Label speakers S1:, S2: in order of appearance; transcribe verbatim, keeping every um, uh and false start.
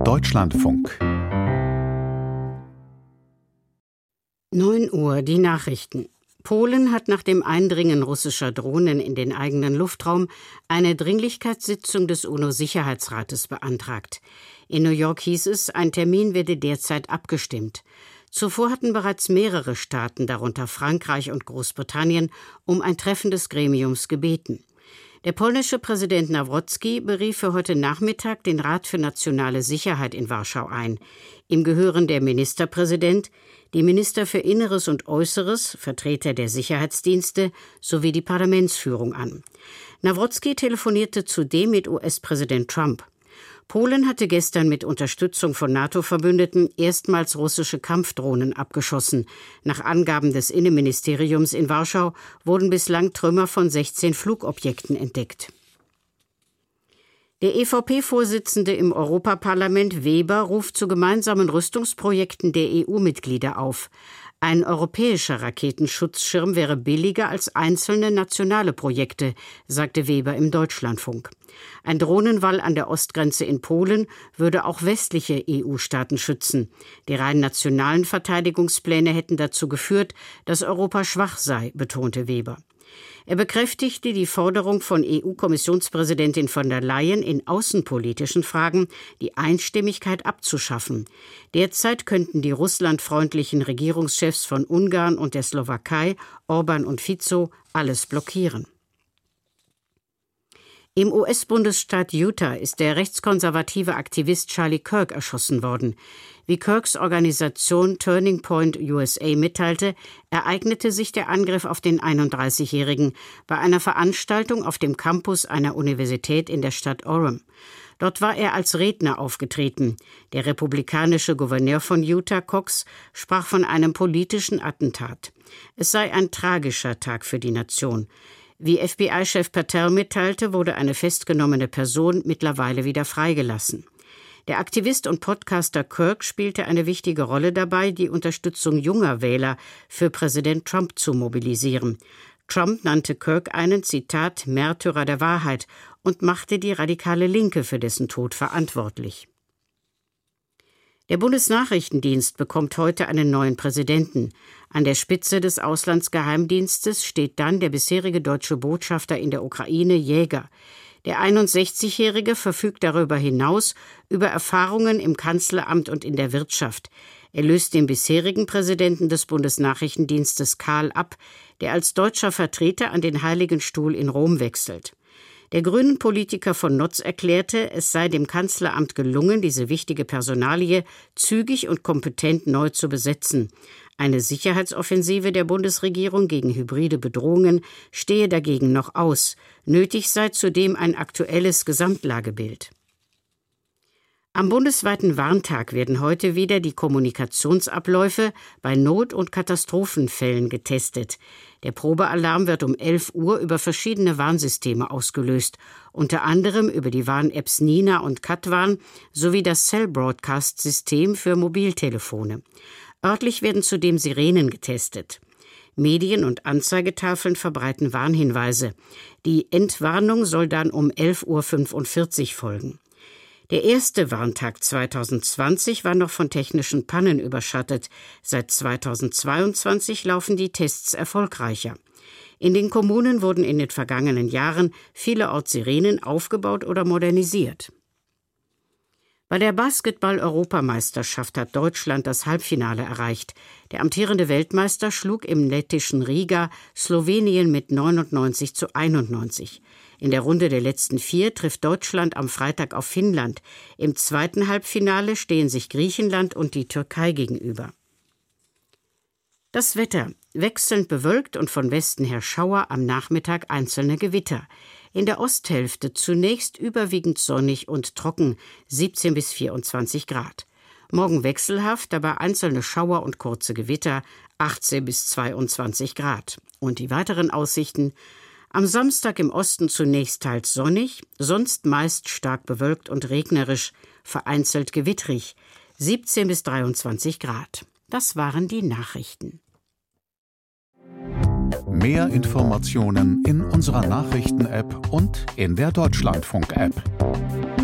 S1: Deutschlandfunk.
S2: neun Uhr, die Nachrichten. Polen hat nach dem Eindringen russischer Drohnen in den eigenen Luftraum eine Dringlichkeitssitzung des UNO-Sicherheitsrates beantragt. In New York hieß es, ein Termin werde derzeit abgestimmt. Zuvor hatten bereits mehrere Staaten, darunter Frankreich und Großbritannien, um ein Treffen des Gremiums gebeten. Der polnische Präsident Nawrocki berief für heute Nachmittag den Rat für nationale Sicherheit in Warschau ein. Ihm gehören der Ministerpräsident, die Minister für Inneres und Äußeres, Vertreter der Sicherheitsdienste sowie die Parlamentsführung an. Nawrocki telefonierte zudem mit U S-Präsident Trump. Polen hatte gestern mit Unterstützung von NATO-Verbündeten erstmals russische Kampfdrohnen abgeschossen. Nach Angaben des Innenministeriums in Warschau wurden bislang Trümmer von sechzehn Flugobjekten entdeckt. Der E V P-Vorsitzende im Europaparlament Weber ruft zu gemeinsamen Rüstungsprojekten der E U-Mitglieder auf. Ein europäischer Raketenschutzschirm wäre billiger als einzelne nationale Projekte, sagte Weber im Deutschlandfunk. Ein Drohnenwall an der Ostgrenze in Polen würde auch westliche E U-Staaten schützen. Die rein nationalen Verteidigungspläne hätten dazu geführt, dass Europa schwach sei, betonte Weber. Er bekräftigte die Forderung von E U-Kommissionspräsidentin von der Leyen, in außenpolitischen Fragen die Einstimmigkeit abzuschaffen. Derzeit könnten die russlandfreundlichen Regierungschefs von Ungarn und der Slowakei, Orban und Fico, alles blockieren. Im U S-Bundesstaat Utah ist der rechtskonservative Aktivist Charlie Kirk erschossen worden. Wie Kirks Organisation Turning Point U S A mitteilte, ereignete sich der Angriff auf den einunddreißigjährigen bei einer Veranstaltung auf dem Campus einer Universität in der Stadt Orem. Dort war er als Redner aufgetreten. Der republikanische Gouverneur von Utah, Cox, sprach von einem politischen Attentat. Es sei ein tragischer Tag für die Nation. Wie F B I-Chef Patel mitteilte, wurde eine festgenommene Person mittlerweile wieder freigelassen. Der Aktivist und Podcaster Kirk spielte eine wichtige Rolle dabei, die Unterstützung junger Wähler für Präsident Trump zu mobilisieren. Trump nannte Kirk einen, Zitat, Märtyrer der Wahrheit und machte die radikale Linke für dessen Tod verantwortlich. Der Bundesnachrichtendienst bekommt heute einen neuen Präsidenten. An der Spitze des Auslandsgeheimdienstes steht dann der bisherige deutsche Botschafter in der Ukraine, Jäger. Der einundsechzigjährige verfügt darüber hinaus über Erfahrungen im Kanzleramt und in der Wirtschaft. Er löst den bisherigen Präsidenten des Bundesnachrichtendienstes Karl ab, der als deutscher Vertreter an den Heiligen Stuhl in Rom wechselt. Der Grünen-Politiker von Notz erklärte, es sei dem Kanzleramt gelungen, diese wichtige Personalie zügig und kompetent neu zu besetzen. Eine Sicherheitsoffensive der Bundesregierung gegen hybride Bedrohungen stehe dagegen noch aus. Nötig sei zudem ein aktuelles Gesamtlagebild. Am bundesweiten Warntag werden heute wieder die Kommunikationsabläufe bei Not- und Katastrophenfällen getestet. Der Probealarm wird um elf Uhr über verschiedene Warnsysteme ausgelöst, unter anderem über die Warn-Apps Nina und Katwarn sowie das Cell-Broadcast-System für Mobiltelefone. Örtlich werden zudem Sirenen getestet. Medien- und Anzeigetafeln verbreiten Warnhinweise. Die Entwarnung soll dann um elf Uhr fünfundvierzig folgen. Der erste Warntag zweitausendzwanzig war noch von technischen Pannen überschattet. Seit zweitausendzweiundzwanzig laufen die Tests erfolgreicher. In den Kommunen wurden in den vergangenen Jahren vielerorts Sirenen aufgebaut oder modernisiert. Bei der Basketball-Europameisterschaft hat Deutschland das Halbfinale erreicht. Der amtierende Weltmeister schlug im lettischen Riga Slowenien mit neunundneunzig zu einundneunzig. In der Runde der letzten vier trifft Deutschland am Freitag auf Finnland. Im zweiten Halbfinale stehen sich Griechenland und die Türkei gegenüber. Das Wetter: wechselnd bewölkt und von Westen her Schauer, am Nachmittag einzelne Gewitter. In der Osthälfte zunächst überwiegend sonnig und trocken, siebzehn bis vierundzwanzig Grad. Morgen wechselhaft, dabei einzelne Schauer und kurze Gewitter, achtzehn bis zweiundzwanzig Grad. Und die weiteren Aussichten: am Samstag im Osten zunächst teils sonnig, sonst meist stark bewölkt und regnerisch, vereinzelt gewittrig, siebzehn bis dreiundzwanzig Grad. Das waren die Nachrichten.
S1: Mehr Informationen in unserer Nachrichten-App und in der Deutschlandfunk-App.